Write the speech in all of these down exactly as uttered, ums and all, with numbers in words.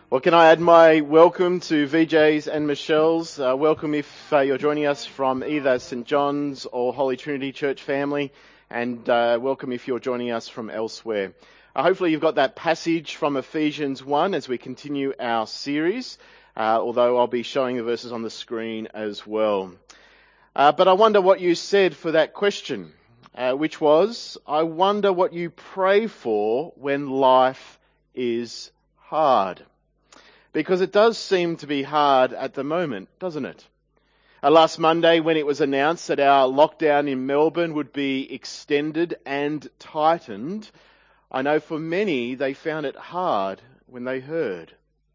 Well, can I add my welcome to V J's and Michelle's? Uh, welcome if uh, you're joining us from either St John's or Holy Trinity Church family, and uh, welcome if you're joining us from elsewhere. Uh, hopefully you've got that passage from Ephesians one as we continue our series, uh, although I'll be showing the verses on the screen as well. Uh, but I wonder what you said for that question, uh, which was, I wonder what you pray for when life is hard. Because it does seem to be hard at the moment, doesn't it? Uh, last Monday, when it was announced that our lockdown in Melbourne would be extended and tightened, I know for many they found it hard when they heard.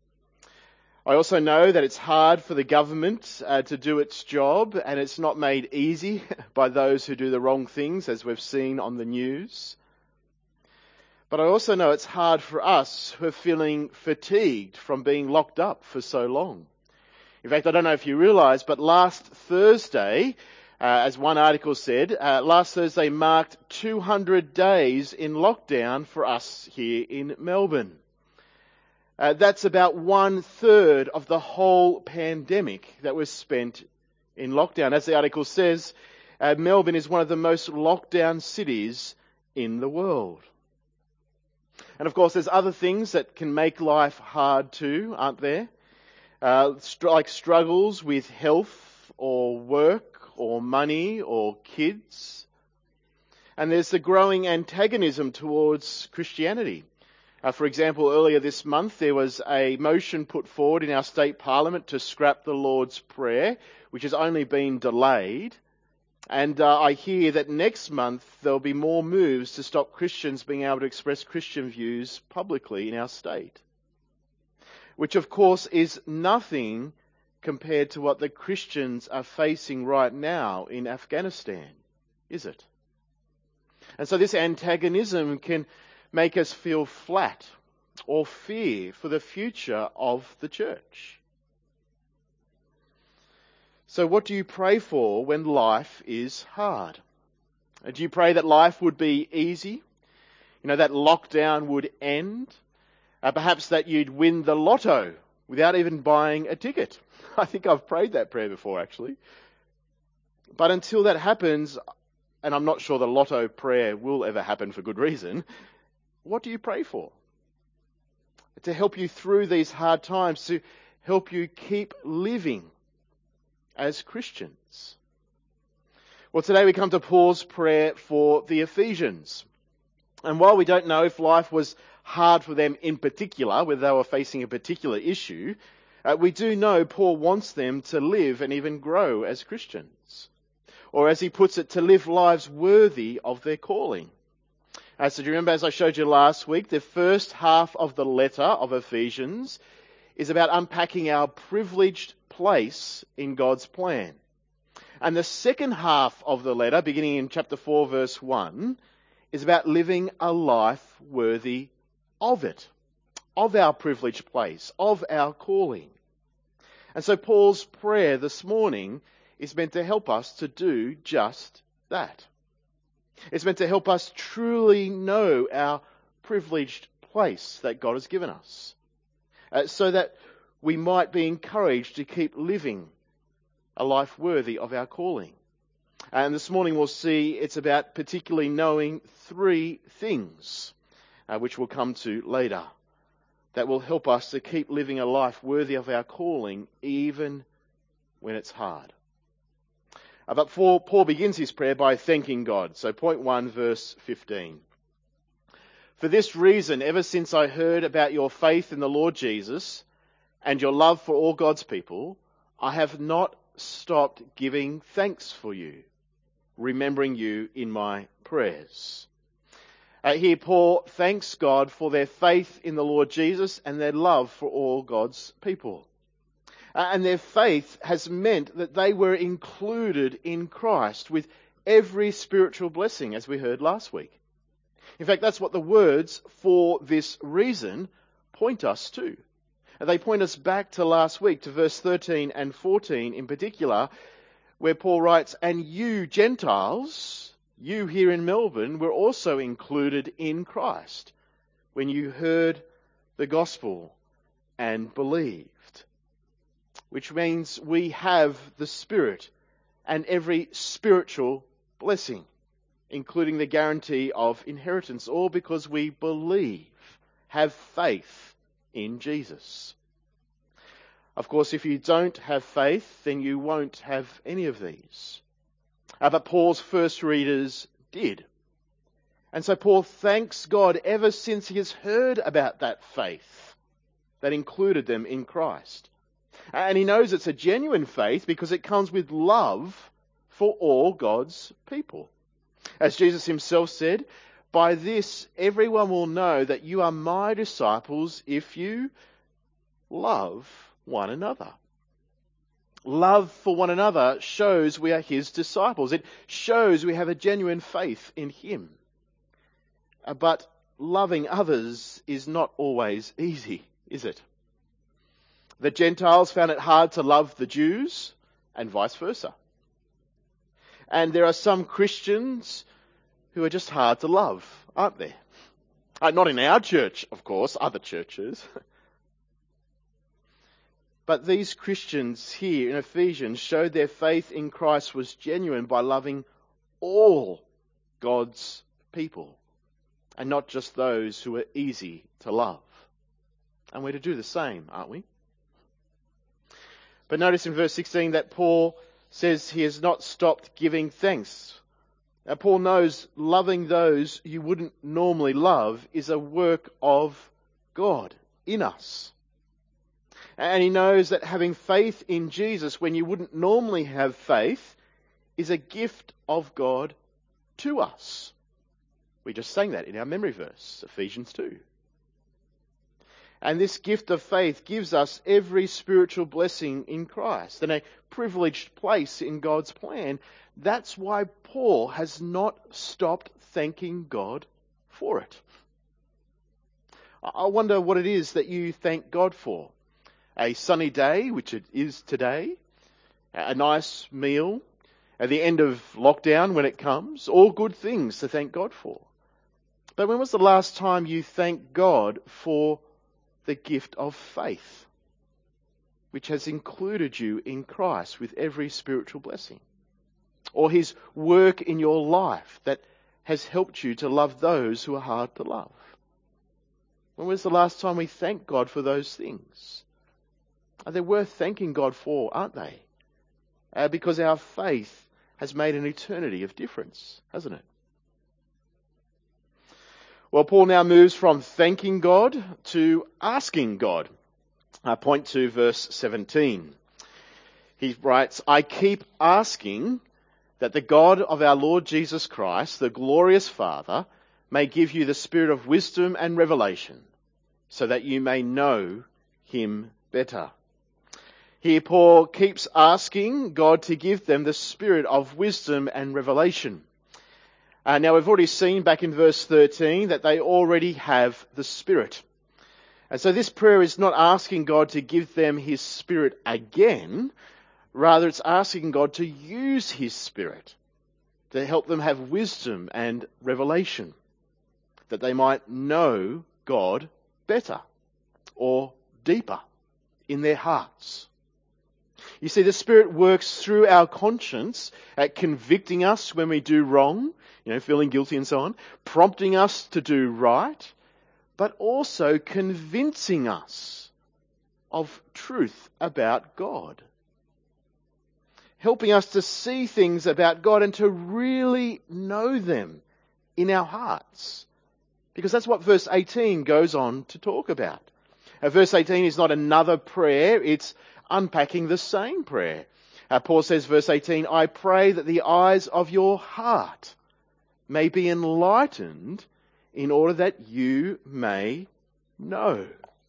I also know that it's hard for the government uh, to do its job, and it's not made easy by those who do the wrong things, as we've seen on the news. But I also know it's hard for us who are feeling fatigued from being locked up for so long. In fact, I don't know if you realise, but last Thursday, uh, as one article said, uh, last Thursday marked two hundred days in lockdown for us here in Melbourne. Uh, that's about one third of the whole pandemic that was spent in lockdown. As the article says, uh, Melbourne is one of the most locked down cities in the world. And of course, there's other things that can make life hard too, aren't there? Uh, str- like struggles with health or work or money or kids. And there's the growing antagonism towards Christianity. Uh, for example, earlier this month, there was a motion put forward in our state parliament to scrap the Lord's Prayer, which has only been delayed. And uh, I hear that next month there'll be more moves to stop Christians being able to express Christian views publicly in our state. Which of course is nothing compared to what the Christians are facing right now in Afghanistan, is it? And so this antagonism can make us feel flat or fear for the future of the church. So what do you pray for when life is hard? Do you pray that life would be easy? You know, that lockdown would end? Uh, perhaps that you'd win the lotto without even buying a ticket. I think I've prayed that prayer before, actually. But until that happens, and I'm not sure the lotto prayer will ever happen for good reason, what do you pray for? To help you through these hard times, to help you keep living as Christians. Well, today we come to Paul's prayer for the Ephesians. And while we don't know if life was hard for them in particular, whether they were facing a particular issue, uh, we do know Paul wants them to live and even grow as Christians. Or as he puts it, to live lives worthy of their calling. Uh, so do you remember, as I showed you last week, the first half of the letter of Ephesians is about unpacking our privileged place in God's plan. And the second half of the letter, beginning in chapter four, verse one, is about living a life worthy of it, of our privileged place, of our calling. And so Paul's prayer this morning is meant to help us to do just that. It's meant to help us truly know our privileged place that God has given us, uh, so that we might be encouraged to keep living a life worthy of our calling. And this morning we'll see it's about particularly knowing three things, uh, which we'll come to later, that will help us to keep living a life worthy of our calling even when it's hard. Uh, but Paul, Paul begins his prayer by thanking God. So point one, verse fifteen. For this reason, ever since I heard about your faith in the Lord Jesus and your love for all God's people, I have not stopped giving thanks for you, remembering you in my prayers. Uh, here Paul thanks God for their faith in the Lord Jesus and their love for all God's people. Uh, and their faith has meant that they were included in Christ with every spiritual blessing, as we heard last week. In fact, that's what the words "for this reason" point us to. They point us back to last week, to verse thirteen and fourteen in particular, where Paul writes, "And you Gentiles, you here in Melbourne, were also included in Christ when you heard the gospel and believed. Which means we have the Spirit and every spiritual blessing, including the guarantee of inheritance, all because we believe, have faith in Jesus. Of course, if you don't have faith, then you won't have any of these. Uh, but Paul's first readers did. And so Paul thanks God ever since he has heard about that faith that included them in Christ. And he knows it's a genuine faith because it comes with love for all God's people. As Jesus himself said, "By this everyone will know that you are my disciples if you love one another." Love for one another shows we are his disciples. It shows we have a genuine faith in him. But loving others is not always easy, is it? The Gentiles found it hard to love the Jews and vice versa. And there are some Christians who are just hard to love, aren't there? Uh, not in our church, of course, other churches. But these Christians here in Ephesians showed their faith in Christ was genuine by loving all God's people, and not just those who are easy to love. And we're to do the same, aren't we? But notice in verse sixteen that Paul says he has not stopped giving thanks. Now, Paul knows loving those you wouldn't normally love is a work of God in us. And he knows that having faith in Jesus when you wouldn't normally have faith is a gift of God to us. We just sang that in our memory verse, Ephesians two. And this gift of faith gives us every spiritual blessing in Christ and a privileged place in God's plan. That's why Paul has not stopped thanking God for it. I wonder what it is that you thank God for. A sunny day, which it is today, a nice meal, at the end of lockdown when it comes, all good things to thank God for. But when was the last time you thanked God for the gift of faith, which has included you in Christ with every spiritual blessing? Or his work in your life that has helped you to love those who are hard to love? When was the last time we thanked God for those things? Are they worth thanking God for, aren't they? Uh, because our faith has made an eternity of difference, hasn't it? Well, Paul now moves from thanking God to asking God. Uh, point to verse seventeen. He writes, "I keep asking that the God of our Lord Jesus Christ, the glorious Father, may give you the spirit of wisdom and revelation, so that you may know him better." Here Paul keeps asking God to give them the spirit of wisdom and revelation. Uh, now we've already seen back in verse thirteen that they already have the Spirit. And so this prayer is not asking God to give them his Spirit again. Rather, it's asking God to use his Spirit to help them have wisdom and revelation, that they might know God better or deeper in their hearts. You see, the Spirit works through our conscience at convicting us when we do wrong, you know, feeling guilty and so on, prompting us to do right, but also convincing us of truth about God. Helping us to see things about God and to really know them in our hearts. Because that's what verse eighteen goes on to talk about. Now, verse eighteen is not another prayer, it's unpacking the same prayer. Uh, Paul says, verse eighteen, "I pray that the eyes of your heart may be enlightened in order that you may know."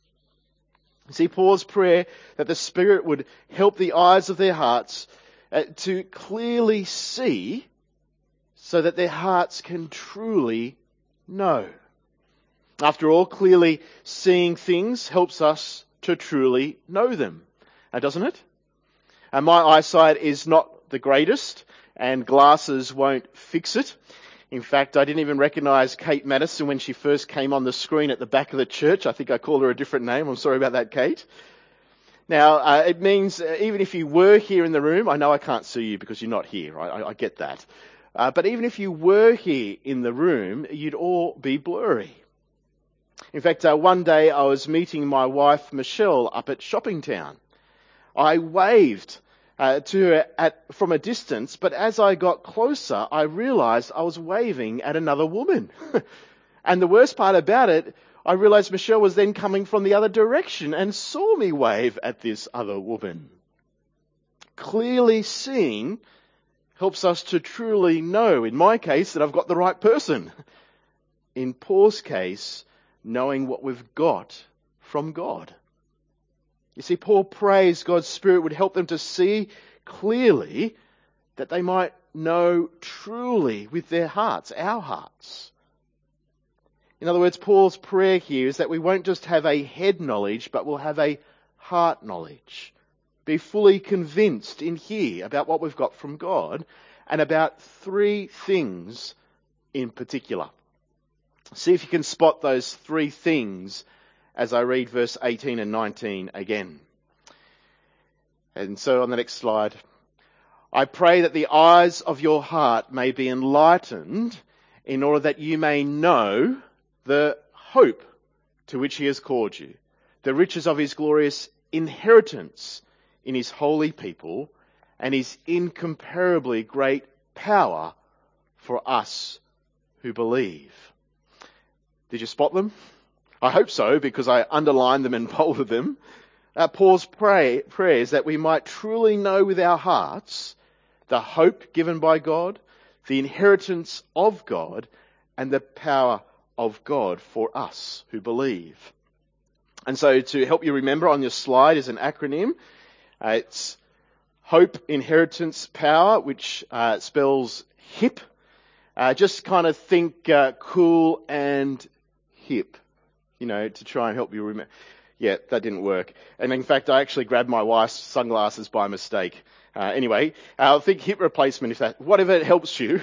See, Paul's prayer that the Spirit would help the eyes of their hearts uh, to clearly see so that their hearts can truly know. After all, clearly seeing things helps us to truly know them. Now, doesn't it? And my eyesight is not the greatest, and glasses won't fix it. In fact, I didn't even recognise Kate Madison when she first came on the screen at the back of the church. I think I called her a different name. I'm sorry about that, Kate. Now, uh, it means uh, even if you were here in the room, I know I can't see you because you're not here. I, I, I get that. Uh, but even if you were here in the room, you'd all be blurry. In fact, uh, one day I was meeting my wife, Michelle, up at Shopping Town. I waved uh, to her at, from a distance, but as I got closer, I realised I was waving at another woman. And the worst part about it, I realised Michelle was then coming from the other direction and saw me wave at this other woman. Clearly seeing helps us to truly know, in my case, that I've got the right person. In Paul's case, knowing what we've got from God. You see, Paul prays God's Spirit would help them to see clearly that they might know truly with their hearts, our hearts. In other words, Paul's prayer here is that we won't just have a head knowledge, but we'll have a heart knowledge. Be fully convinced in here about what we've got from God and about three things in particular. See if you can spot those three things as I read verse eighteen and nineteen again. And so on the next slide, I pray that the eyes of your heart may be enlightened in order that you may know the hope to which he has called you, the riches of his glorious inheritance in his holy people, and his incomparably great power for us who believe. Did you spot them? I hope so, because I underlined them and bolded them. Uh, Paul's pray, prayers that we might truly know with our hearts the hope given by God, the inheritance of God, and the power of God for us who believe. And so to help you remember, on your slide is an acronym. Uh, it's Hope, Inheritance, Power, which uh, spells HIP. Uh, just kind of think uh, cool and hip, you know, to try and help you remember. Yeah, that didn't work. And in fact, I actually grabbed my wife's sunglasses by mistake. Uh, anyway, I think hip replacement, if that, whatever helps you,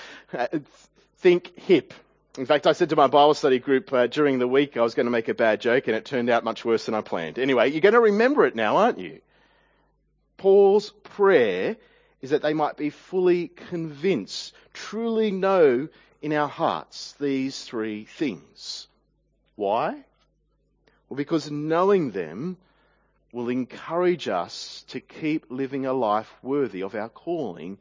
think hip. In fact, I said to my Bible study group uh, during the week I was going to make a bad joke, and it turned out much worse than I planned. Anyway, you're going to remember it now, aren't you? Paul's prayer is that they might be fully convinced, truly know in our hearts these three things. Why? Well, because knowing them will encourage us to keep living a life worthy of our calling,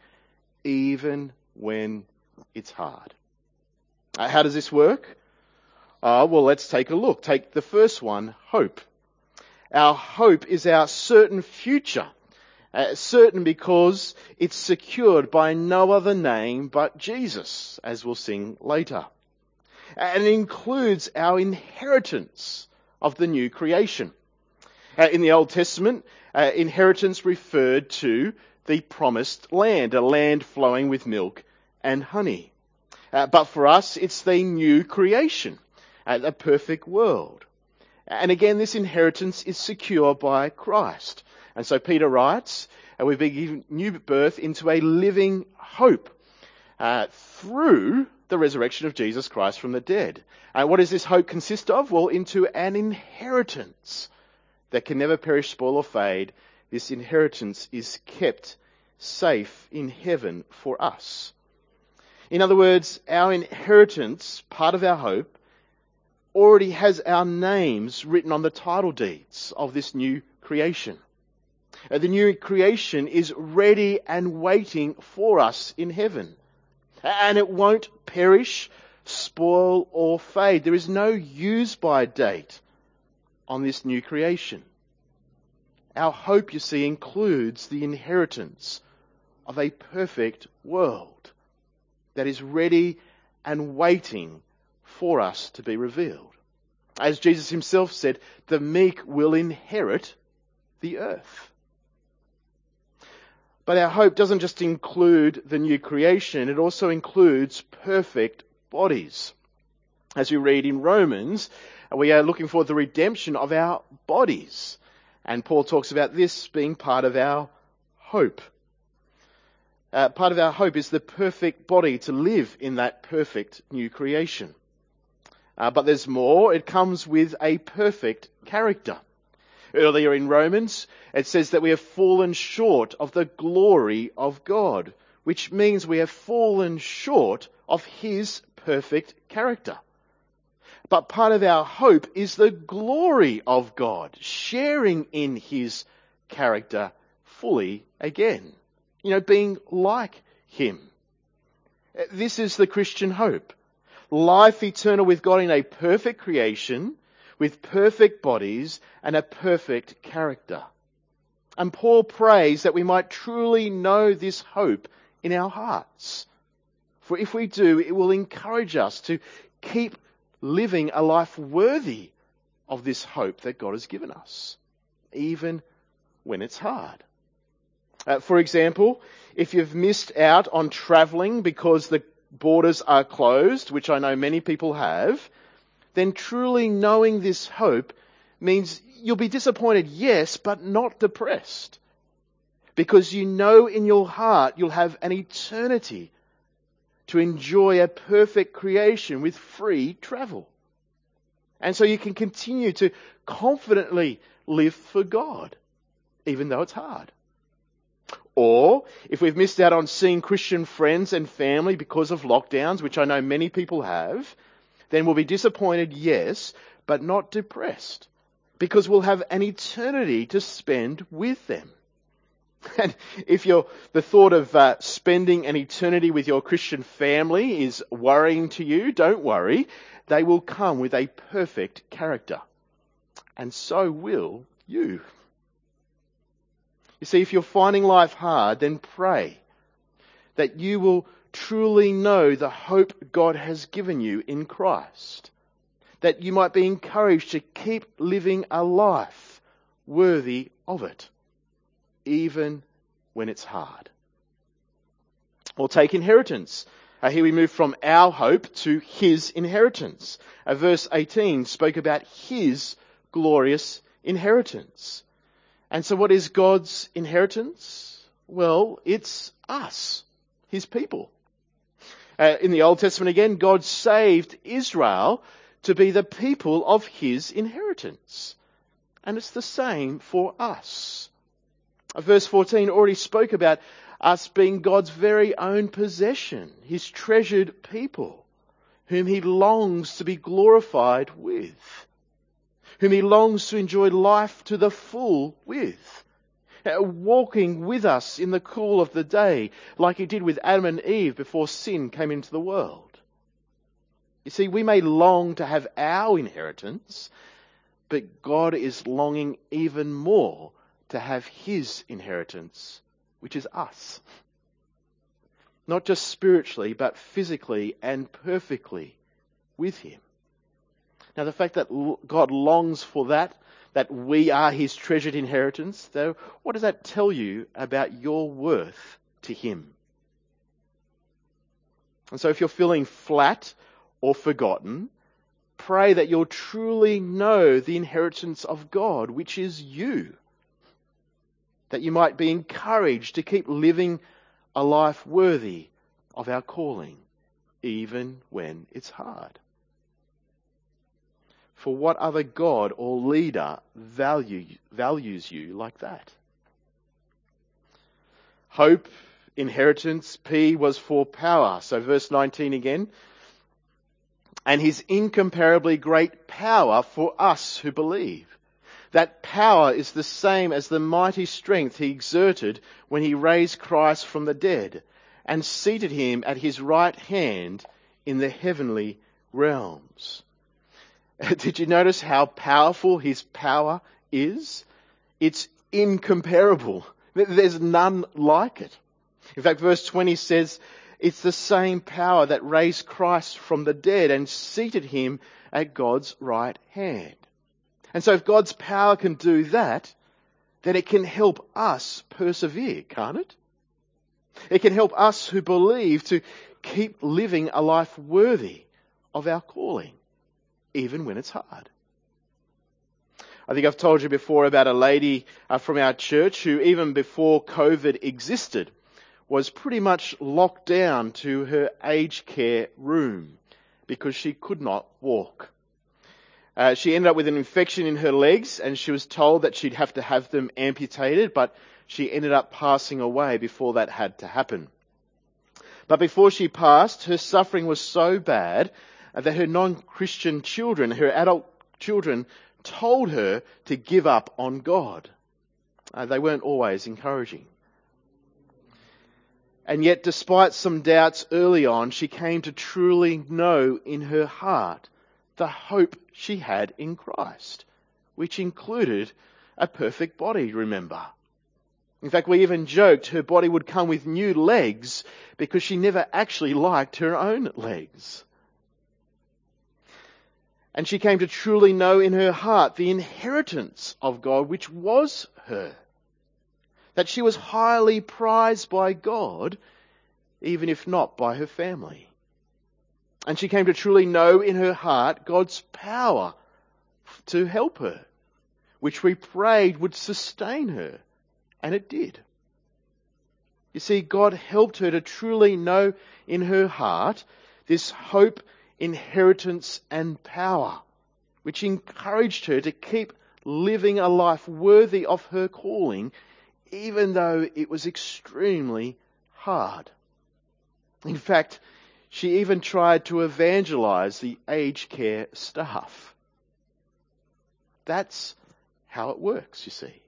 even when it's hard. Uh, how does this work? Uh, well, let's take a look. Take the first one, hope. Our hope is our certain future. Uh, certain because it's secured by no other name but Jesus, as we'll sing later. And it includes our inheritance of the new creation. Uh, in the Old Testament, uh, inheritance referred to the promised land, a land flowing with milk and honey. Uh, but for us, it's the new creation, uh, the perfect world. And again, this inheritance is secure by Christ. And so Peter writes, uh, we've been given new birth into a living hope uh, through the resurrection of Jesus Christ from the dead. Uh, what does this hope consist of? Well, into an inheritance that can never perish, spoil or fade. This inheritance is kept safe in heaven for us. In other words, our inheritance, part of our hope, already has our names written on the title deeds of this new creation. Uh, the new creation is ready and waiting for us in heaven. And it won't perish, spoil or fade. There is no use-by date on this new creation. Our hope, you see, includes the inheritance of a perfect world that is ready and waiting for us to be revealed. As Jesus himself said, the meek will inherit the earth. But our hope doesn't just include the new creation, it also includes perfect bodies. As we read in Romans, we are looking for the redemption of our bodies. And Paul talks about this being part of our hope. Uh, part of our hope is the perfect body to live in that perfect new creation. Uh, but there's more. It comes with a perfect character. Earlier in Romans, it says that we have fallen short of the glory of God, which means we have fallen short of His perfect character. But part of our hope is the glory of God, sharing in His character fully again. You know, being like Him. This is the Christian hope. Life eternal with God in a perfect creation, with perfect bodies and a perfect character. And Paul prays that we might truly know this hope in our hearts. For if we do, it will encourage us to keep living a life worthy of this hope that God has given us, even when it's hard. Uh, for example, if you've missed out on travelling because the borders are closed, which I know many people have, then truly knowing this hope means you'll be disappointed, yes, but not depressed. Because you know in your heart you'll have an eternity to enjoy a perfect creation with free travel. And so you can continue to confidently live for God, even though it's hard. Or, if we've missed out on seeing Christian friends and family because of lockdowns, which I know many people have, then we'll be disappointed, yes, but not depressed, because we'll have an eternity to spend with them. And if you're, the thought of uh, spending an eternity with your Christian family is worrying to you, don't worry. They will come with a perfect character. And so will you. You see, if you're finding life hard, then pray that you will truly know the hope God has given you in Christ. That you might be encouraged to keep living a life worthy of it, even when it's hard. Or take inheritance. Uh, here we move from our hope to His inheritance. Uh, verse eighteen spoke about His glorious inheritance. And so what is God's inheritance? Well, it's us, His people. Uh, in the Old Testament again, God saved Israel to be the people of His inheritance. And it's the same for us. Uh, verse fourteen already spoke about us being God's very own possession, His treasured people, whom He longs to be glorified with, whom He longs to enjoy life to the full with, uh, walking with us in the cool of the day, like He did with Adam and Eve before sin came into the world. You see, we may long to have our inheritance, but God is longing even more to have His inheritance, which is us. Not just spiritually, but physically and perfectly with Him. Now, the fact that God longs for that, that we are His treasured inheritance, though, what does that tell you about your worth to Him? And so if you're feeling flat or forgotten, pray that you'll truly know the inheritance of God, which is you. That you might be encouraged to keep living a life worthy of our calling, even when it's hard. For what other God or leader value, values you like that? Hope, inheritance, P was for power. So verse nineteen again. And His incomparably great power for us who believe. That power is the same as the mighty strength He exerted when He raised Christ from the dead and seated Him at His right hand in the heavenly realms. Did you notice how powerful His power is? It's incomparable. There's none like it. In fact, verse twenty says, it's the same power that raised Christ from the dead and seated Him at God's right hand. And so if God's power can do that, then it can help us persevere, can't it? It can help us who believe to keep living a life worthy of our calling, even when it's hard. I think I've told you before about a lady uh, from our church who, even before COVID existed, was pretty much locked down to her aged care room because she could not walk. Uh, she ended up with an infection in her legs, and she was told that she'd have to have them amputated, but she ended up passing away before that had to happen. But before she passed, her suffering was so bad that her non-Christian children, her adult children, told her to give up on God. Uh, they weren't always encouraging. And yet, despite some doubts early on, she came to truly know in her heart the hope she had in Christ, which included a perfect body, remember. In fact, we even joked her body would come with new legs because she never actually liked her own legs. And she came to truly know in her heart the inheritance of God, which was her. That she was highly prized by God, even if not by her family. And she came to truly know in her heart God's power to help her, which we prayed would sustain her, and it did. You see, God helped her to truly know in her heart this hope, inheritance, and power, which encouraged her to keep living a life worthy of her calling, even though it was extremely hard. In fact, she even tried to evangelize the aged care staff. That's how it works, you see.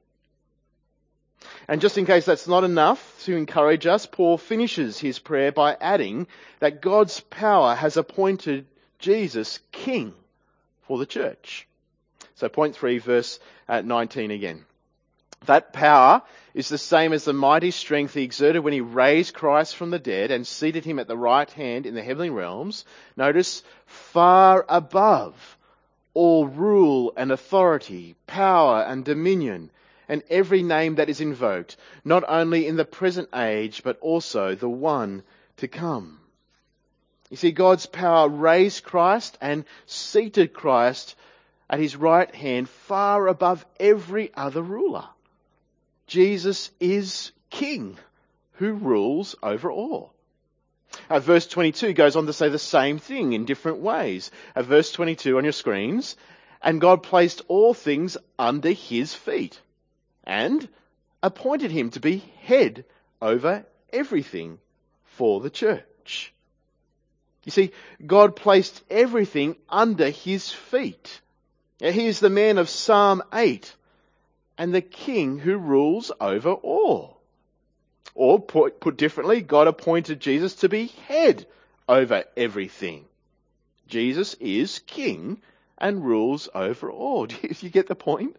And just in case that's not enough to encourage us, Paul finishes his prayer by adding that God's power has appointed Jesus king for the church. So point three, verse nineteen again. That power is the same as the mighty strength he exerted when he raised Christ from the dead and seated him at the right hand in the heavenly realms. Notice, far above all rule and authority, power and dominion, and every name that is invoked, not only in the present age, but also the one to come. You see, God's power raised Christ and seated Christ at his right hand far above every other ruler. Jesus is King who rules over all. Uh, verse twenty-two goes on to say the same thing in different ways. Uh, verse twenty-two on your screens, and God placed all things under his feet and appointed him to be head over everything for the church. You see, God placed everything under his feet. He is the man of Psalm eight and the king who rules over all. Or put, put differently, God appointed Jesus to be head over everything. Jesus is king and rules over all. Do you, do you get the point?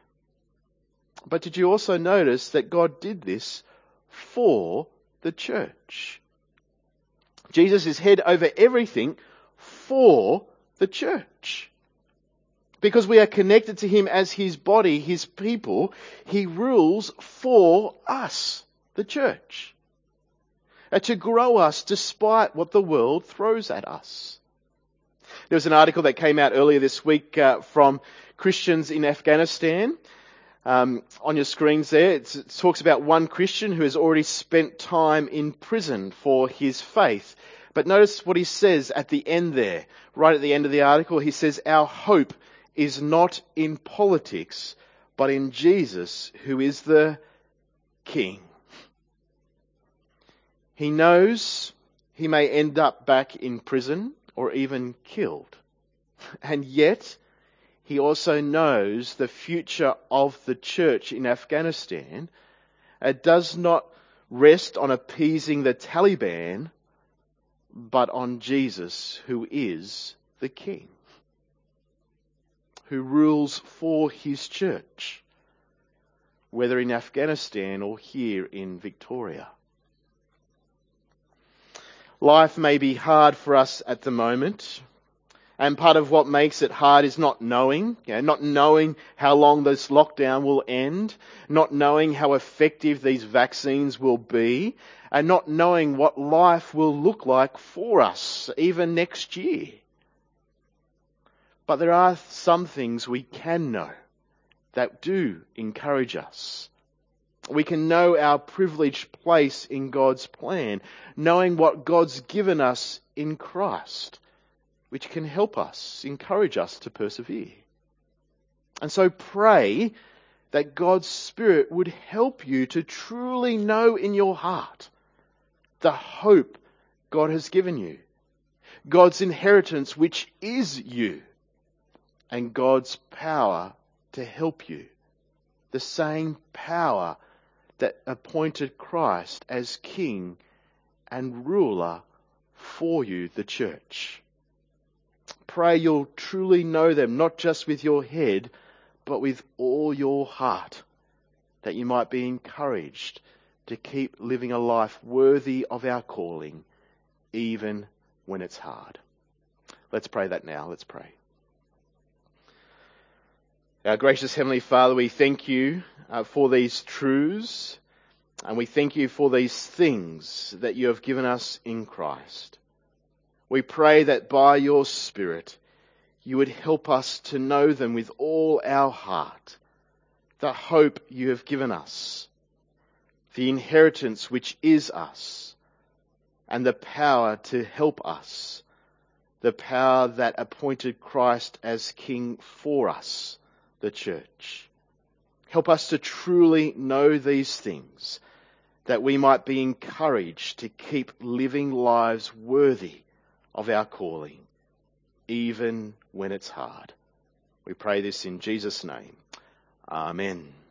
But did you also notice that God did this for the church? Jesus is head over everything for the church. Because we are connected to him as his body, his people, he rules for us, the church. Uh, to grow us despite what the world throws at us. There was an article that came out earlier this week uh, from Christians in Afghanistan. Um, on your screens there, it's, it talks about one Christian who has already spent time in prison for his faith. But notice what he says at the end there, right at the end of the article. He says, our hope is not in politics, but in Jesus, who is the King. He knows he may end up back in prison or even killed. And yet, he also knows the future of the church in Afghanistan. It does not rest on appeasing the Taliban, but on Jesus, who is the King, who rules for his church, whether in Afghanistan or here in Victoria. Life may be hard for us at the moment, and part of what makes it hard is not knowing, you know, not knowing how long this lockdown will end, not knowing how effective these vaccines will be, and not knowing what life will look like for us even next year. But there are some things we can know that do encourage us. We can know our privileged place in God's plan, knowing what God's given us in Christ, which can help us, encourage us to persevere. And so pray that God's Spirit would help you to truly know in your heart the hope God has given you, God's inheritance, which is you, and God's power to help you, the same power that appointed Christ as King and ruler for you, the church. Pray you'll truly know them, not just with your head, but with all your heart, that you might be encouraged to keep living a life worthy of our calling, even when it's hard. Let's pray that now. Let's pray. Our gracious Heavenly Father, we thank you uh, for these truths, and we thank you for these things that you have given us in Christ. We pray that by your Spirit, you would help us to know them with all our heart, the hope you have given us, the inheritance which is us, and the power to help us, the power that appointed Christ as King for us, the church. Help us to truly know these things, that we might be encouraged to keep living lives worthy of our calling, even when it's hard. We pray this in Jesus' name. Amen.